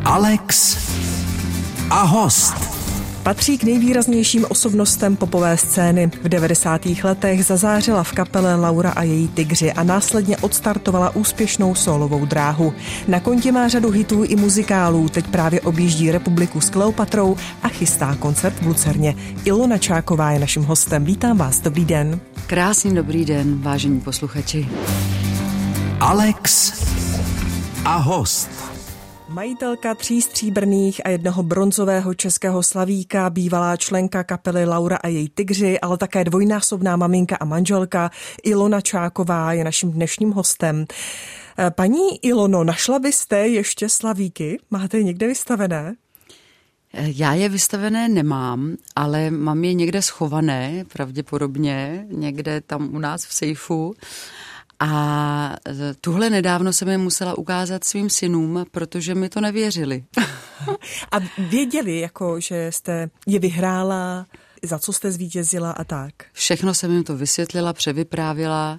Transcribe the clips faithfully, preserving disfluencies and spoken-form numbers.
Alex a host. Patří k nejvýraznějším osobnostem popové scény. V devadesátých letech zazářila v kapele Laura a její Tygři a následně odstartovala úspěšnou sólovou dráhu. Na kontě má řadu hitů i muzikálů, teď právě objíždí republiku s Kleopatrou a chystá koncert v Lucerně. Ilona Čáková je naším hostem. Vítám vás, dobrý den. Krásný dobrý den, vážení posluchači. Alex a host. Majitelka tří stříbrných a jednoho bronzového českého slavíka, bývalá členka kapely Laura a její Tygři, ale také dvojnásobná maminka a manželka Ilona Čáková je naším dnešním hostem. Paní Ilono, našla byste ještě slavíky? Máte je někde vystavené? Já je vystavené nemám, ale mám je někde schované, pravděpodobně, někde tam u nás v sejfu. A tuhle nedávno jsem je musela ukázat svým synům, protože mi to nevěřili. A věděli, jako, že jste je vyhrála, za co jste zvítězila a tak? Všechno jsem jim to vysvětlila, převyprávila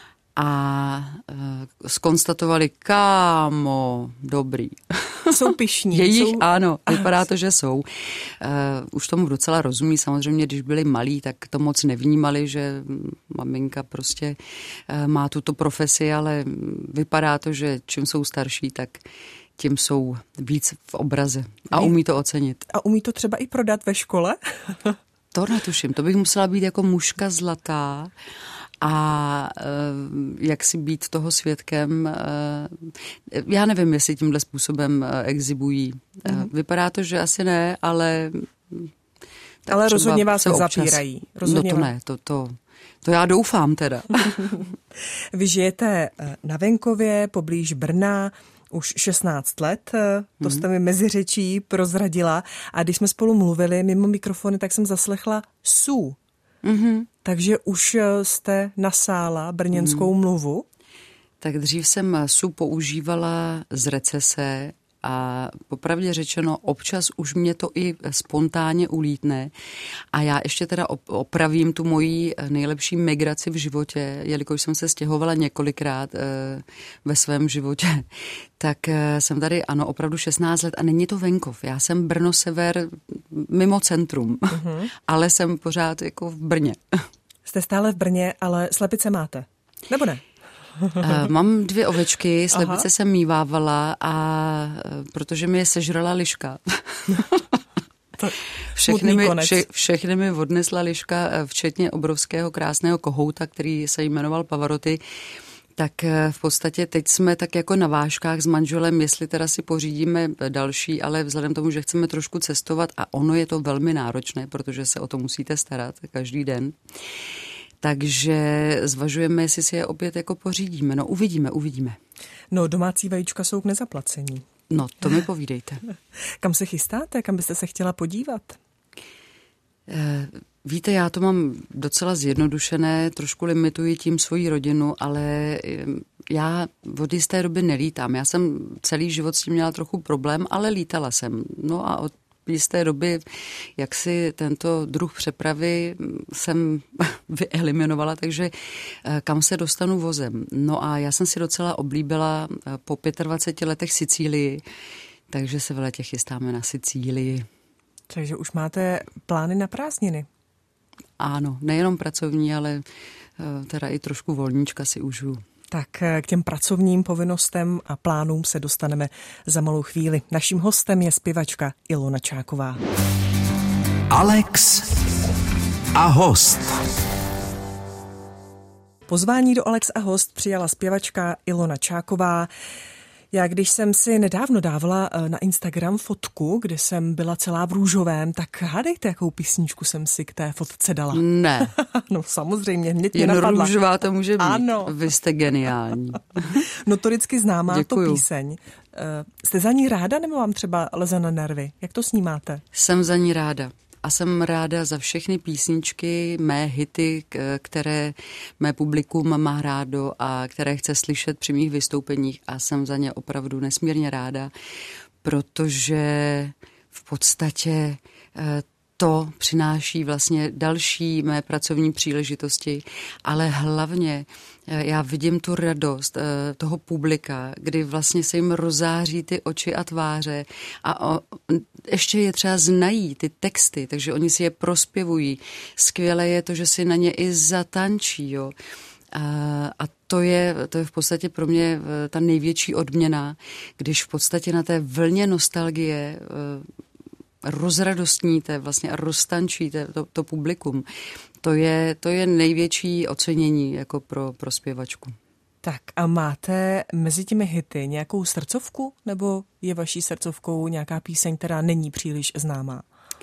a e, zkonstatovali, kámo, dobrý. Jsou pyšní. Jejich, jsou... ano, vypadá to, že jsou. Uh, už tomu docela rozumí, samozřejmě, když byli malí, tak to moc nevnímali, že maminka prostě uh, má tuto profesi, ale vypadá to, že čím jsou starší, tak tím jsou víc v obraze a umí to ocenit. A umí to třeba i prodat ve škole? To netuším, to bych musela být jako mužka zlatá. A jak si být toho svědkem, já nevím, jestli tímhle způsobem exibují. Mm. Vypadá to, že asi ne, ale... Ale rozhodně vás nezapírají. Rozhodně no to ne, to, to, to já doufám teda. Vy žijete na venkově, poblíž Brna, už šestnáct let, to jste mi mezi řečí prozradila. A když jsme spolu mluvili mimo mikrofony, tak jsem zaslechla sú. Mm-hmm. Takže už jste nasála brněnskou mm. mluvu? Tak dřív jsem sú používala z recese a popravdě řečeno občas už mě to i spontánně ulítne a já ještě teda opravím tu moji nejlepší migraci v životě, jelikož jsem se stěhovala několikrát e, ve svém životě, tak e, jsem tady, ano, opravdu šestnáct let a není to venkov. Já jsem Brno sever mimo centrum, uh-huh. ale jsem pořád jako v Brně. Jste stále v Brně, ale slepice máte, nebo ne? Uh, mám dvě ovečky, slepice Aha. jsem mívávala a uh, protože mi je sežrala liška. všechny, mi, vše, všechny mi odnesla liška, včetně obrovského krásného kohouta, který se jmenoval Pavarotti. Tak v podstatě teď jsme tak jako na vážkách s manželem, jestli teda si pořídíme další, ale vzhledem tomu, že chceme trošku cestovat a ono je to velmi náročné, protože se o to musíte starat každý den. Takže zvažujeme, jestli si je opět jako pořídíme. No uvidíme, uvidíme. No domácí vajíčka jsou k nezaplacení. No to mi povídejte. Kam se chystáte? Kam byste se chtěla podívat? Víte, já to mám docela zjednodušené, trošku limituji tím svoji rodinu, ale já od jisté doby nelítám. Já jsem celý život s tím měla trochu problém, ale lítala jsem. No a od jisté doby, jak si tento druh přepravy jsem vyeliminovala, takže kam se dostanu vozem. No a já jsem si docela oblíbila po dvaceti pěti letech Sicílii, takže se v létě chystáme na Sicílii. Takže už máte plány na prázdniny? Ano, nejenom pracovní, ale teda i trošku volníčka si užiju. Tak k těm pracovním povinnostem a plánům se dostaneme za malou chvíli. Naším hostem je zpěvačka Ilona Čáková. Alex a host. Pozvání do Alex a host přijala zpěvačka Ilona Čáková. Já když jsem si nedávno dávala na Instagram fotku, kde jsem byla celá v růžovém, tak hádejte, jakou písničku jsem si k té fotce dala. Ne. No samozřejmě, hned mě Jen napadla. růžová to může být. Ano. Vy jste geniální. Notoricky známá Děkuju. to píseň. Jste za ní ráda, nebo vám třeba leze na nervy? Jak to snímáte? Jsem za ní ráda. A jsem ráda za všechny písničky, mé hity, které mé publikum má rádo a které chce slyšet při mých vystoupeních a jsem za ně opravdu nesmírně ráda, protože v podstatě to přináší vlastně další mé pracovní příležitosti, ale hlavně já vidím tu radost toho publika, kdy vlastně se jim rozáří ty oči a tváře a o, ještě je třeba znají ty texty, takže oni si je prospěvují. Skvělé je to, že si na ně i zatančí, jo. A, a to je, to je v podstatě pro mě ta největší odměna, když v podstatě na té vlně nostalgie rozradostníte vlastně a roztančíte to, to publikum. To je, to je největší ocenění jako pro, pro zpěvačku. Tak a máte mezi těmi hity nějakou srdcovku, nebo je vaší srdcovkou nějaká píseň, která není příliš známá?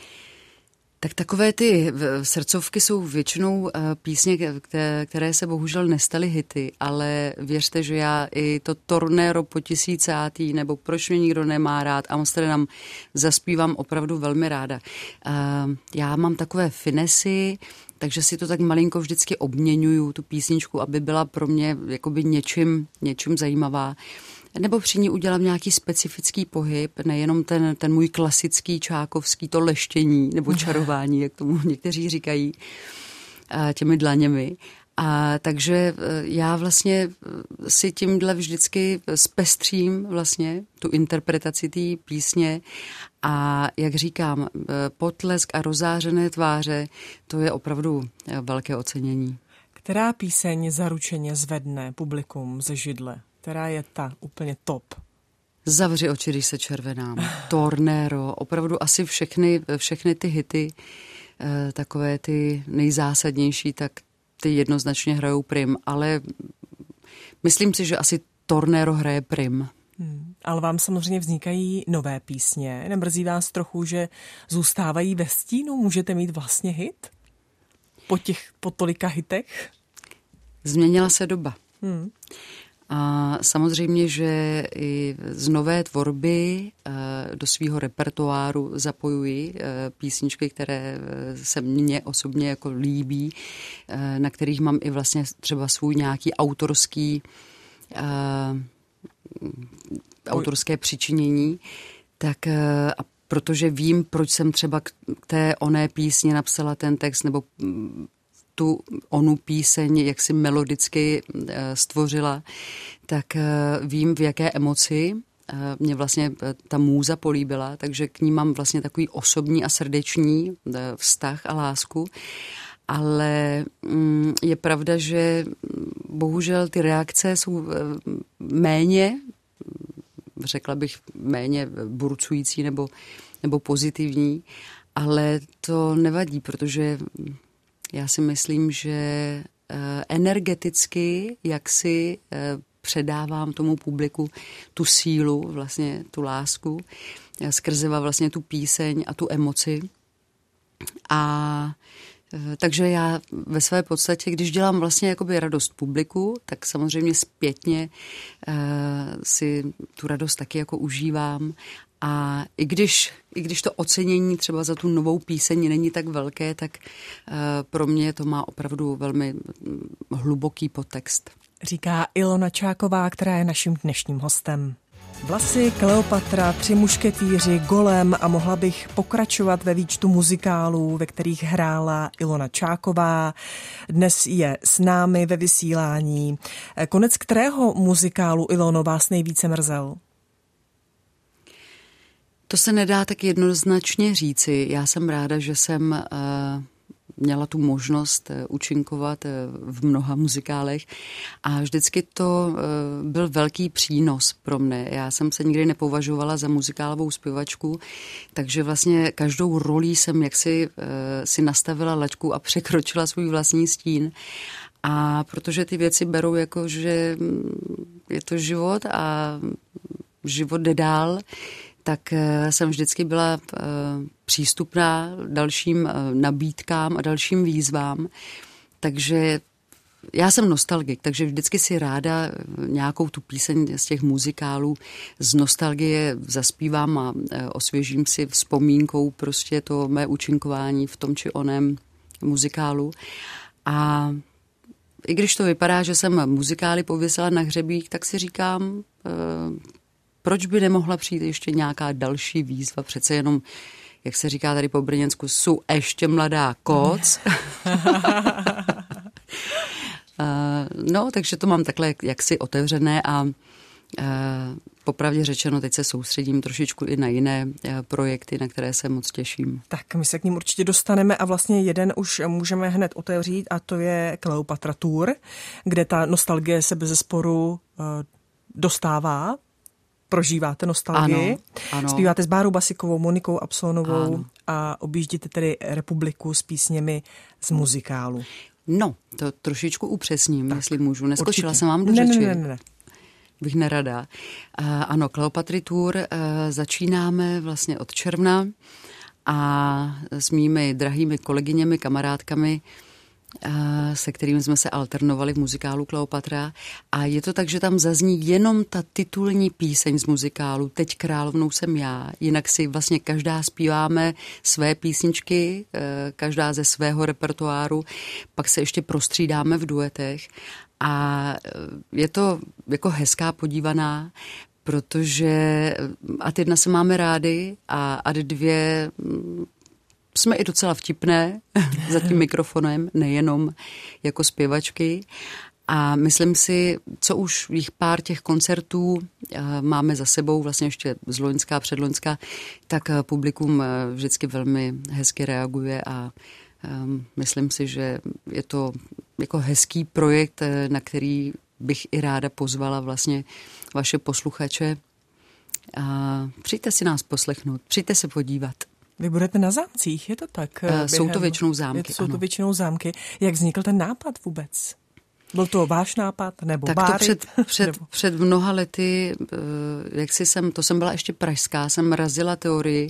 Tak takové ty srdcovky jsou většinou písně, které se bohužel nestaly hity, ale věřte, že já i to Tornero po tisícátý nebo Proč mě nikdo nemá rád, Amsterdam zaspívám opravdu velmi ráda. Já mám takové finesy, takže si to tak malinko vždycky obměňuju, tu písničku, aby byla pro mě jakoby něčím, něčím zajímavá. Nebo při ní udělám nějaký specifický pohyb, nejenom ten, ten můj klasický čákovský, to leštění nebo čarování, jak tomu někteří říkají, těmi dlaněmi. A takže já vlastně si tímhle vždycky zpestřím vlastně tu interpretaci té písně a jak říkám, potlesk a rozářené tváře, to je opravdu velké ocenění. Která píseň zaručeně zvedne publikum ze židle? Která je ta úplně top? Zavři oči, když se červenám. Tornero, opravdu asi všechny, všechny ty hity, takové ty nejzásadnější, tak ty jednoznačně hrajou prim, ale myslím si, že asi Tornero hraje prim. Hmm, ale vám samozřejmě vznikají nové písně. Nemrzí vás trochu, že zůstávají ve stínu? Můžete mít vlastně hit? Po těch, po tolika hitech? Změnila se doba. Hmm. A samozřejmě, že i z nové tvorby do svého repertoáru zapojuji písničky, které se mně osobně jako líbí, na kterých mám i vlastně třeba svůj nějaký autorský autorské přičinění. Tak a protože vím, proč jsem třeba k té oné písně napsala ten text, nebo tu onu píseň, jak si melodicky stvořila, tak vím, v jaké emoci mě vlastně ta můza políbila, takže k ní mám vlastně takový osobní a srdeční vztah a lásku. Ale je pravda, že bohužel ty reakce jsou méně, řekla bych, méně burcující nebo, nebo pozitivní, ale to nevadí, protože já si myslím, že energeticky, jak si předávám tomu publiku tu sílu, vlastně tu lásku, skrze vlastně tu píseň a tu emoci. A takže já ve své podstatě, když dělám vlastně jakoby radost publiku, tak samozřejmě zpětně si tu radost taky jako užívám. A i když, i když to ocenění třeba za tu novou píseň není tak velké, tak uh, pro mě to má opravdu velmi hluboký podtext. Říká Ilona Čáková, která je naším dnešním hostem. Vlasy, Kleopatra, Tři mušketýři, Golem a mohla bych pokračovat ve výčtu muzikálů, ve kterých hrála Ilona Čáková. Dnes je s námi ve vysílání. Konec kterého muzikálu, Ilono, vás nejvíce mrzel? To se nedá tak jednoznačně říci. Já jsem ráda, že jsem uh, měla tu možnost uh, účinkovat uh, v mnoha muzikálech a vždycky to uh, byl velký přínos pro mne. Já jsem se nikdy nepovažovala za muzikálovou zpěvačku, takže vlastně každou rolí jsem jaksi uh, si nastavila laťku a překročila svůj vlastní stín. A protože ty věci berou jako, že je to život a život jde dál, tak jsem vždycky byla přístupná dalším nabídkám a dalším výzvám. Takže já jsem nostalgik, takže vždycky si ráda nějakou tu píseň z těch muzikálů z nostalgie zaspívám a osvěžím si vzpomínkou prostě to mé účinkování v tom či oném muzikálu. A i když to vypadá, že jsem muzikály pověsila na hřebík, tak si říkám, proč by nemohla přijít ještě nějaká další výzva? Přece jenom, jak se říká tady po brněnsku, jsou ještě mladá koc. no, takže to mám takhle jaksi otevřené a popravdě řečeno, teď se soustředím trošičku i na jiné projekty, na které se moc těším. Tak my se k ním určitě dostaneme a vlastně jeden už můžeme hned otevřít a to je Kleopatra Tour, kde ta nostalgie se bezesporu dostává. Prožíváte nostalgii. Ano, ano. Zpíváte s Bárou Basikovou, Monikou Absolonovou ano. a objíždíte tedy republiku s písněmi z muzikálu. No, to trošičku upřesním, tak, jestli můžu. Neskočila určitě. jsem vám do ne, řeči. Ne, ne, ne. Bych nerada. Uh, ano, Kleopatry Tour uh, začínáme vlastně od června a s mými drahými kolegyněmi, kamarádkami, uh, se kterými jsme se alternovali v muzikálu Kleopatra. A je to tak, že tam zazní jenom ta titulní píseň z muzikálu Teď královnou jsem já. Jinak si vlastně každá zpíváme své písničky, uh, každá ze svého repertoáru, pak se ještě prostřídáme v duetech. A je to jako hezká podívaná, protože ad jedna se máme rádi a ad dvě jsme i docela vtipné za tím mikrofonem, nejenom jako zpěvačky. A myslím si, co už jich pár těch koncertů máme za sebou, vlastně ještě z loňská, předloňská, tak publikum vždycky velmi hezky reaguje a myslím si, že je to jako hezký projekt, na který bych i ráda pozvala vlastně vaše posluchače. A přijďte si nás poslechnout, přijďte se podívat. Vy budete na zámcích, je to tak? Během, jsou to většinou zámky, je, Jsou ano. to většinou zámky. Jak vznikl ten nápad vůbec? Byl to váš nápad nebo tak Báry? To před, před, nebo? před mnoha lety, jak si jsem, to jsem byla ještě pražská, jsem razila teorii,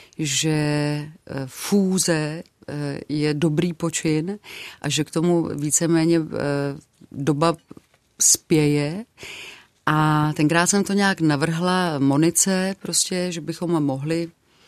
že fúze je dobrý počin a že k tomu víceméně doba spěje. A tenkrát jsem to nějak navrhla Monice, prostě, že bychom mohli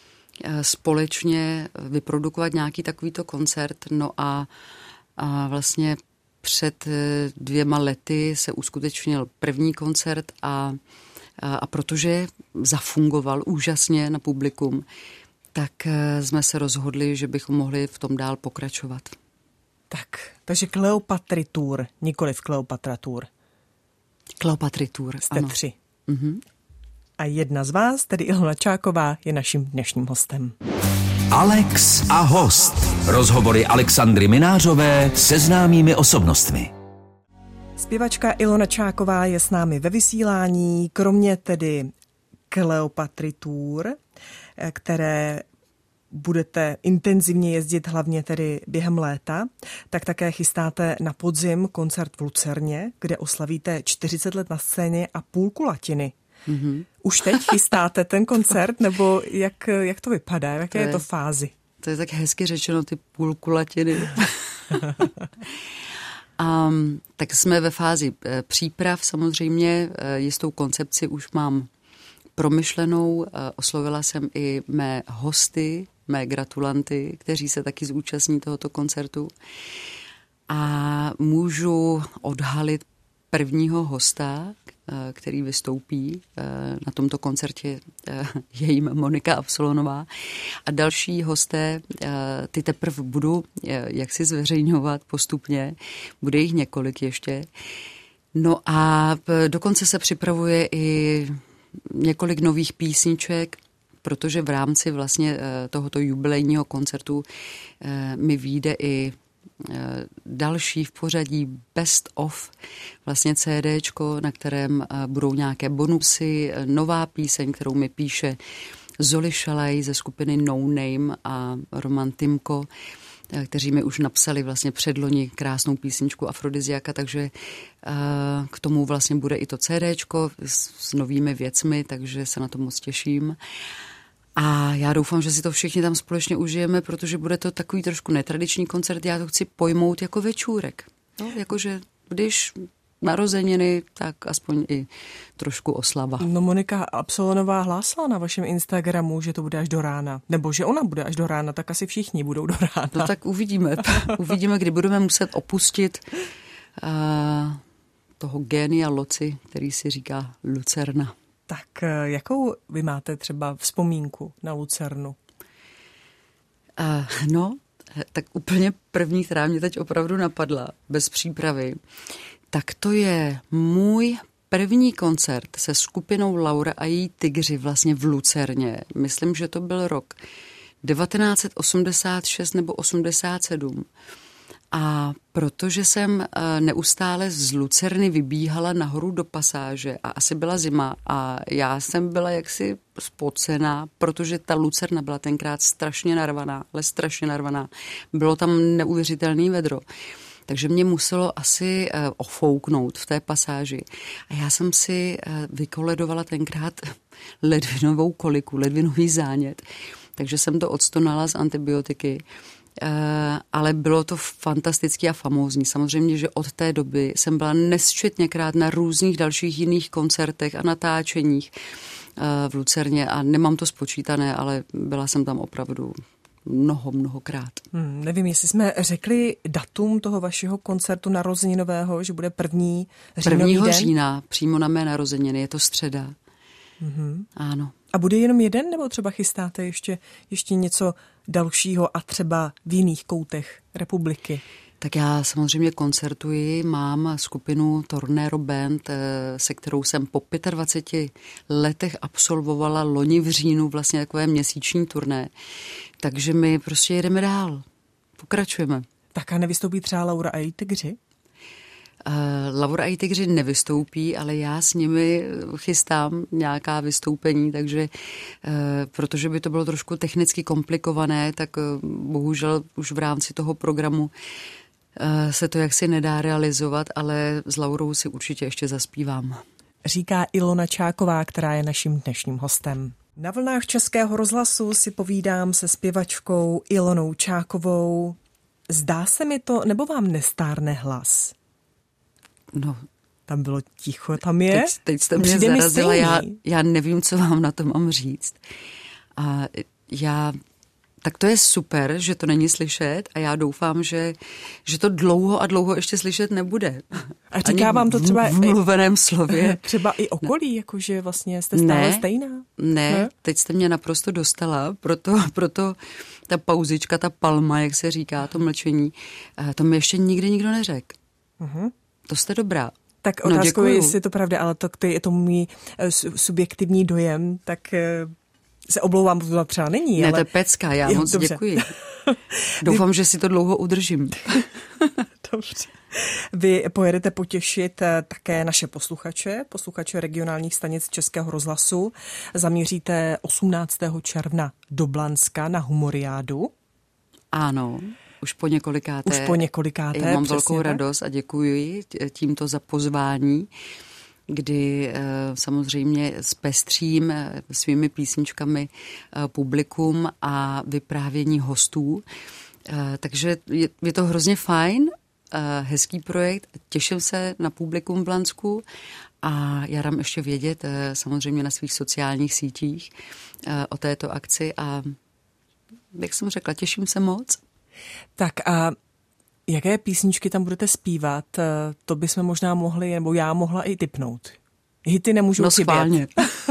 společně vyprodukovat nějaký takovýto koncert. No a, a vlastně před dvěma lety se uskutečnil první koncert a, a, a protože zafungoval úžasně na publikum, tak jsme se rozhodli, že bychom mohli v tom dál pokračovat. Tak, takže Kleopatry Tour, nikoliv Kleopatra Tour. Kleopatry Tour, Jste ano. tři. Mhm. A jedna z vás, tedy Ilona Čáková, je naším dnešním hostem. Alex a host. Rozhovory Alexandry Minářové se známými osobnostmi. Zpěvačka Ilona Čáková je s námi ve vysílání, kromě tedy Kleopatry Tour, které budete intenzivně jezdit hlavně tedy během léta, tak také chystáte na podzim koncert v Lucerně, kde oslavíte čtyřicet let na scéně a půlku latiny. Mm-hmm. Už teď chystáte ten koncert, nebo jak, jak to vypadá, v jaké to je, je to fázi? To je tak hezky řečeno, ty půlku latiny. um, tak jsme ve fázi e, příprav samozřejmě, e, jistou koncepci už mám promyšlenou, e, oslovila jsem i mé hosty, mé gratulanty, kteří se taky zúčastní tohoto koncertu a můžu odhalit prvního hosta, který vystoupí na tomto koncertě, je jim Monika Absolonová. A další hosté, ty teprve budu jak si zveřejňovat postupně, bude jich několik ještě. No a dokonce se připravuje i několik nových písniček, protože v rámci vlastně tohoto jubilejního koncertu mi vyjde i další v pořadí Best of vlastně CDčko, na kterém budou nějaké bonusy, nová píseň, kterou mi píše Zoli Šalaj ze skupiny No Name a Roman Timko, kteří mi už napsali vlastně předloni krásnou písničku Afrodiziaka, takže k tomu vlastně bude i to CDčko s, s novými věcmi, takže se na to moc těším. A já doufám, že si to všichni tam společně užijeme, protože bude to takový trošku netradiční koncert. Já to chci pojmout jako večůrek. No, jakože když narozeniny, tak aspoň i trošku oslava. No Monika Absolonová hlásala na vašem Instagramu, že to bude až do rána. Nebo že ona bude až do rána, tak asi všichni budou do rána. No tak uvidíme. Uvidíme, kdy budeme muset opustit uh, toho génia loci, který si říká Lucerna. Tak jakou vy máte třeba vzpomínku na Lucernu? Uh, no, tak úplně první, která mě teď opravdu napadla, bez přípravy, Tak to je můj první koncert se skupinou Laura a její Tygři vlastně v Lucerně. Myslím, že to byl rok devatenáct set osmdesát šest nebo osmdesát sedm. A protože jsem neustále z Lucerny vybíhala nahoru do pasáže a asi byla zima a já jsem byla jaksi spocená, protože ta Lucerna byla tenkrát strašně narvaná, ale strašně narvaná. Bylo tam neuvěřitelný vedro. Takže mě muselo asi uh, ofouknout v té pasáži. A já jsem si uh, vykoledovala tenkrát ledvinovou koliku, ledvinový zánět. Takže jsem to odstonala z antibiotiky. Uh, ale bylo to fantastický a famózní. Samozřejmě, že od té doby jsem byla nesčetněkrát na různých dalších jiných koncertech a natáčeních uh, v Lucerně a nemám to spočítané, ale byla jsem tam opravdu mnoho, mnohokrát. Hmm, nevím, jestli jsme řekli datum toho vašeho koncertu narozeninového, že bude první říjnový Prvního den? října, přímo na mé narozeniny, je to středa. Mm-hmm. Ano. A bude jenom jeden, nebo třeba chystáte ještě, ještě něco dalšího a třeba v jiných koutech republiky? Tak já samozřejmě koncertuji, mám skupinu Tornero Band, se kterou jsem po dvaceti pěti letech absolvovala loni v říjnu vlastně takové měsíční turné. Takže my prostě jedeme dál, pokračujeme. Tak a nevystoupí třeba Laura a její Tygři? Uh, Laura a její Tygři nevystoupí, ale já s nimi chystám nějaká vystoupení, takže uh, protože by to bylo trošku technicky komplikované, tak uh, bohužel už v rámci toho programu uh, se to jaksi nedá realizovat, ale s Laurou si určitě ještě zaspívám. Říká Ilona Čáková, která je naším dnešním hostem. Na vlnách Českého rozhlasu si povídám se zpěvačkou Ilonou Čákovou. Zdá se mi to, nebo vám nestárne hlas? No, tam bylo ticho, tam je. Teď, teď jste mě zarazila, já, já nevím, co vám na to mám říct. A já, tak to je super, že to není slyšet a já doufám, že, že to dlouho a dlouho ještě slyšet nebude. A říká vám to třeba v mluveném slově. Třeba i okolí, ne. Jakože vlastně jste stále ne, stejná? Ne, ne, teď jste mě naprosto dostala, proto, proto ta pauzička, ta palma, jak se říká, to mlčení, to mi ještě nikdy nikdo neřekl. Uh-huh. To jste dobrá. Tak otázkou no, je, jestli je to pravda, ale to, to je to můj subjektivní dojem, tak se omlouvám, to třeba není. Ne, ale... to je pecka, já jo, moc dobře. Děkuji. Doufám, že si to dlouho udržím. Dobře. Vy pojedete potěšit také naše posluchače, posluchače regionálních stanic Českého rozhlasu. Zamíříte osmnáctého června do Blanska na Humoriádu. Ano. Už po několikáté. Už po několikáté, Já mám velkou radost a děkuji tímto za pozvání, kdy samozřejmě zpestřím svými písničkami publikum a vyprávění hostů. Takže je, je to hrozně fajn, hezký projekt, těším se na publikum v Blansku a já dám ještě vědět samozřejmě na svých sociálních sítích o této akci a jak jsem řekla, těším se moc. Tak a jaké písničky tam budete zpívat? To bychom možná mohli, nebo já mohla i tipnout. Hity nemůžou no, chybět. Schválně.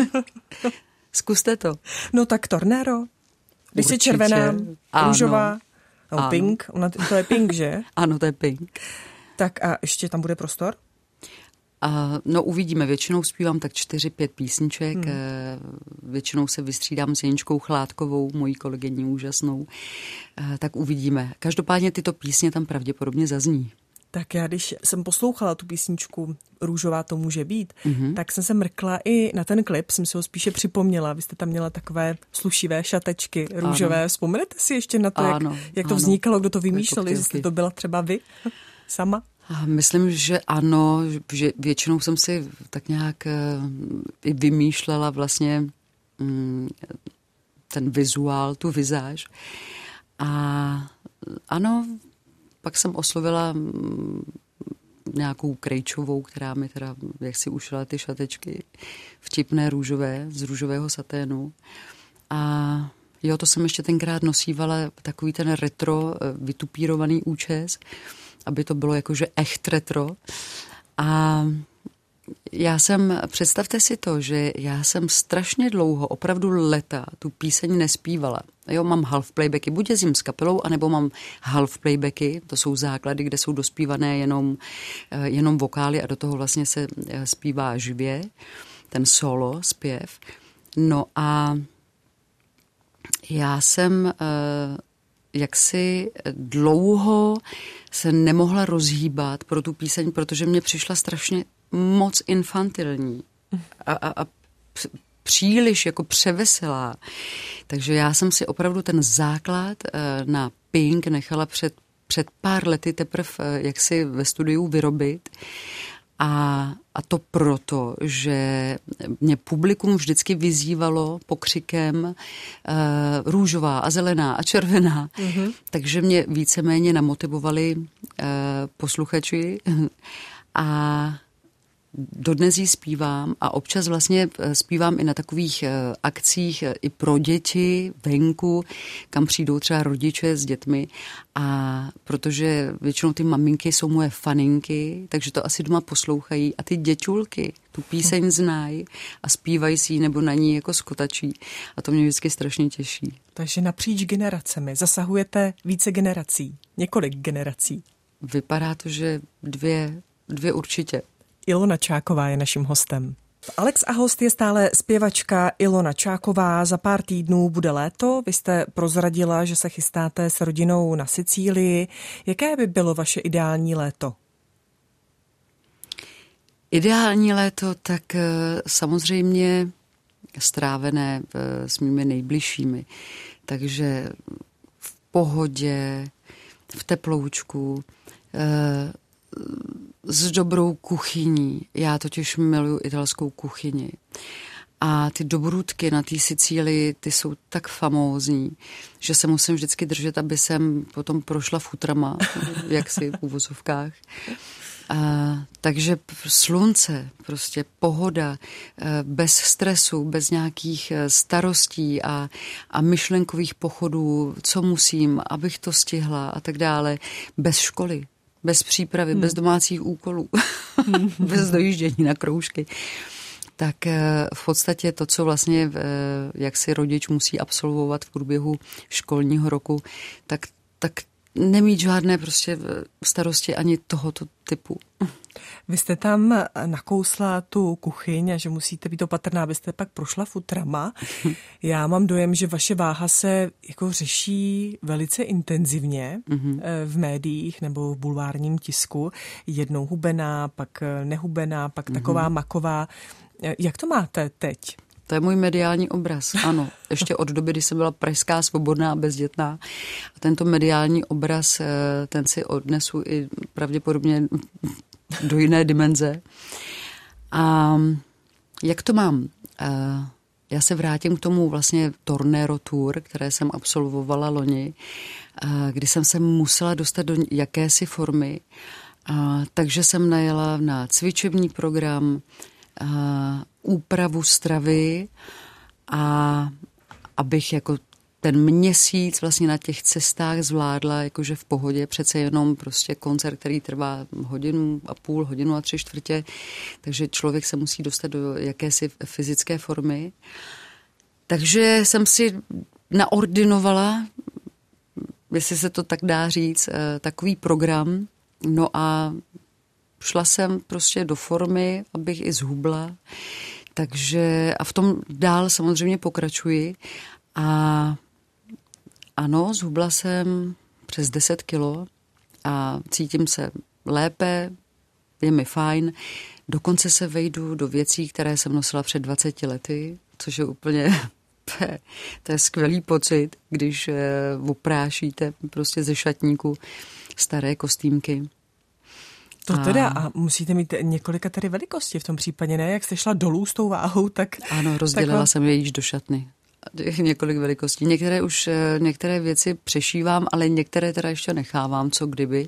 Zkuste to. No tak Tornero. Když je červená, růžová, no, pink, ona, to je pink, že? Ano, to je pink. Tak a ještě tam bude prostor? Uh, no uvidíme, většinou zpívám tak čtyři, pět písniček, hmm. většinou se vystřídám s Jeničkou Chládkovou, mojí kolegyní úžasnou, uh, tak uvidíme. Každopádně tyto písně tam pravděpodobně zazní. Tak já, když jsem poslouchala tu písničku Růžová to může být, mm-hmm. tak jsem se mrkla i na ten klip, jsem si ho spíše připomněla. Vy jste tam měla takové slušivé šatečky růžové. Ano. Vzpomenete si ještě na to, ano, jak, jak to ano. vznikalo, kdo to vymýšlel, jestli to byla třeba vy sama? A myslím, že ano, že většinou jsem si tak nějak i vymýšlela vlastně ten vizuál, tu vizáž. A ano, pak jsem oslovila nějakou Krejčovou, která mi teda jaksi ušila ty šatečky vtipné růžové, z růžového saténu. A jo, to jsem ještě tenkrát nosívala takový ten retro vytupírovaný účes, aby to bylo jakože echt retro. A Já jsem, představte si to, že já jsem strašně dlouho, opravdu leta, tu píseň nespívala. Jo, mám half playbacky, buď jezdím s kapelou, anebo mám half playbacky, to jsou základy, kde jsou dospívané jenom, jenom vokály a do toho vlastně se zpívá živě, ten solo, zpěv. No a já jsem jaksi dlouho se nemohla rozhýbat pro tu píseň, protože mě přišla strašně moc infantilní a, a, a příliš jako převeselá. Takže já jsem si opravdu ten základ na Pink nechala před, před pár lety teprve jaksi ve studiu vyrobit. A, a to proto, že mě publikum vždycky vyzývalo pokřikem uh, růžová a zelená a červená. Mm-hmm. Takže mě víceméně namotivovali uh, posluchači a dodnes jí zpívám a občas vlastně zpívám i na takových akcích i pro děti venku, kam přijdou třeba rodiče s dětmi a protože většinou ty maminky jsou moje faninky, takže to asi doma poslouchají a ty děťulky tu píseň znají a zpívají si ji nebo na ní jako skotačí a to mě vždycky strašně těší. Takže napříč generacemi zasahujete více generací, několik generací. Vypadá to, že dvě, dvě určitě. Ilona Čáková je naším hostem. Alex a host je stále zpěvačka Ilona Čáková. Za pár týdnů bude léto. Vy jste prozradila, že se chystáte s rodinou na Sicílii. Jaké by bylo vaše ideální léto? Ideální léto, tak samozřejmě strávené s mými nejbližšími. Takže v pohodě, v teploučku, s dobrou kuchyní. Já totiž miluju italskou kuchyni. A ty dobrůdky na té Sicílii, ty jsou tak famózní, že se musím vždycky držet, aby jsem potom prošla futrama, jaksi v uvozovkách. A, takže slunce, prostě pohoda, bez stresu, bez nějakých starostí a, a myšlenkových pochodů, co musím, abych to stihla a tak dále, bez školy. Bez přípravy, hmm. bez domácích úkolů, bez dojíždění na kroužky. Tak v podstatě to, co vlastně jak si rodič musí absolvovat v průběhu školního roku, tak, tak nemít žádné prostě starosti ani tohoto typu. Vy jste tam nakousla tu kuchyň a že musíte být opatrná, abyste pak prošla futrama. Já mám dojem, že vaše váha se jako řeší velice intenzivně mm-hmm. v médiích nebo v bulvárním tisku. Jednou hubená, pak nehubená, pak mm-hmm. taková maková. Jak to máte teď? To je můj mediální obraz, ano. Ještě od doby, kdy jsem byla pražská, svobodná a bezdětná. A tento mediální obraz, ten si odnesu i pravděpodobně do jiné dimenze. A jak to mám? Já se vrátím k tomu vlastně Tornero Tour, které jsem absolvovala loni, kdy jsem se musela dostat do jakési formy. Takže jsem najela na cvičební program, úpravu stravy a abych jako ten měsíc vlastně na těch cestách zvládla jakože v pohodě, přece jenom prostě koncert, který trvá hodinu a půl, hodinu a tři čtvrtě, takže člověk se musí dostat do jakési fyzické formy. Takže jsem si naordinovala, jestli se to tak dá říct, takový program, no a šla jsem prostě do formy, abych i zhubla, takže a v tom dál samozřejmě pokračuji a ano, zhubla jsem přes deset kilo a cítím se lépe, je mi fajn. Dokonce se vejdu do věcí, které jsem nosila před dvaceti lety, což je úplně, to je skvělý pocit, když oprášíte prostě ze šatníku staré kostýmky. To teda, a musíte mít několika tady velikosti v tom případě, ne? Jak jste šla dolů s tou váhou, tak... Ano, rozdělila tak... jsem je již do šatny. Několik velikostí. Některé už, některé věci přešívám, ale některé teda ještě nechávám, co kdyby.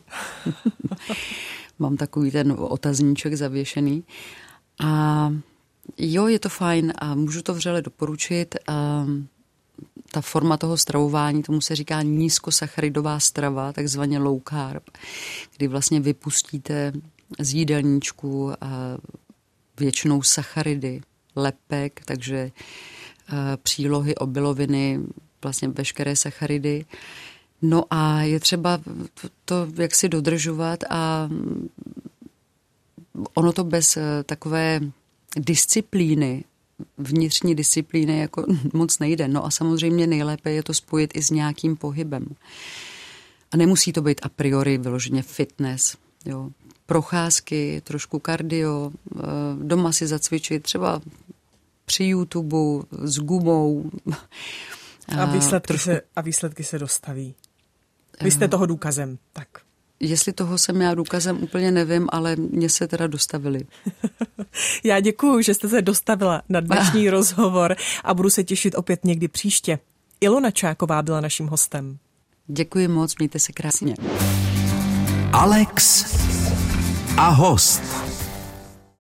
Mám takový ten otazníček zavěšený. A jo, je to fajn a můžu to vřele doporučit. A ta forma toho stravování, tomu se říká nízkosacharidová strava, takzvaně low carb, kdy vlastně vypustíte z jídelníčku a většinou sacharidy, lepek, takže přílohy, obiloviny, vlastně veškeré sacharidy. No a je třeba to jaksi dodržovat a ono to bez takové disciplíny, vnitřní disciplíny jako moc nejde. No a samozřejmě nejlépe je to spojit i s nějakým pohybem. A nemusí to být a priori vyloženě fitness. Jo. Procházky, trošku kardio, doma si zacvičit, třeba při YouTube s gumou. A výsledky, trošku... se, a výsledky se dostaví. Vy jste toho důkazem, tak. Jestli toho jsem já důkazem, úplně nevím, ale mě se teda dostavili. Já děkuju, že jste se dostavila na dnešní rozhovor a budu se těšit opět někdy příště. Ilona Čáková byla naším hostem. Děkuji moc, mějte se krásně. Alex a host.